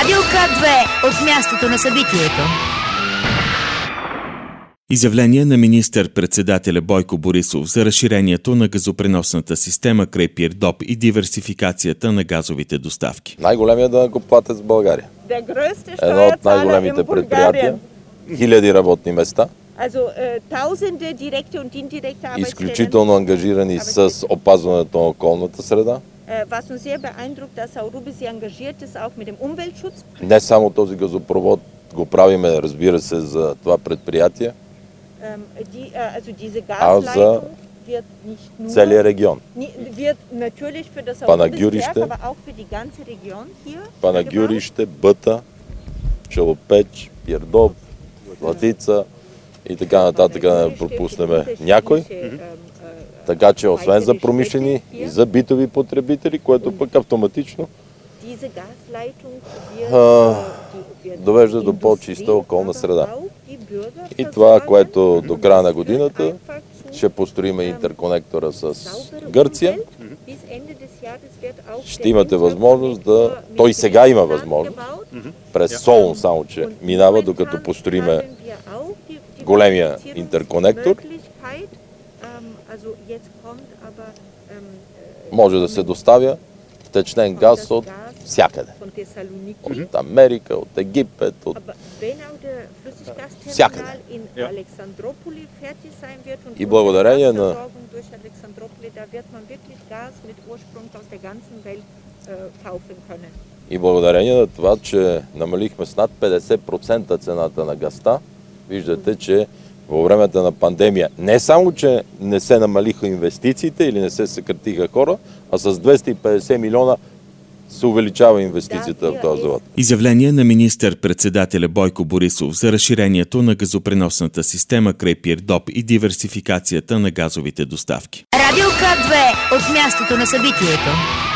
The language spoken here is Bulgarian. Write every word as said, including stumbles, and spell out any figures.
Радио К две от мястото на събитието. Изявление на министър-председателя Бойко Борисов за разширението на газопреносната система край Пирдоп и диверсификацията на газовите доставки. Най-големият данъкоплатец в България. Едно от най-големите предприятия. Хиляди работни места. Изключително ангажирани с опазването на околната среда. Не само този газопровод го правиме, разбира се, за това предприятие, а за целия регион. Панагюрище, Панагюрище, Бъта, Челопеч, Пирдоп, Златица и така нататък, да не пропуснем някой. Така че освен за промишлени и за битови потребители, което пък автоматично а, довежда до по-чиста околна среда. И това, което до края на годината ще построим интерконектора с Гърция, ще имате възможност да... Той сега има възможност, през Солун само, че минава, докато построиме големия интерконектор, може да се доставя втечнен газ от всякъде. От Америка, от Египет, от всякъде. И благодарение на И благодарение на това, че намалихме с над петдесет процента цената на газта, виждате, че във времето на пандемия не само, че не се намалиха инвестициите или не се съкратиха хора, а с двеста и петдесет милиона се увеличава инвестицията в този завод. Изявление на министър-председателя Бойко Борисов за разширението на газопреносната система край Пирдоп и диверсификацията на газовите доставки. Радио К две от мястото на събитието.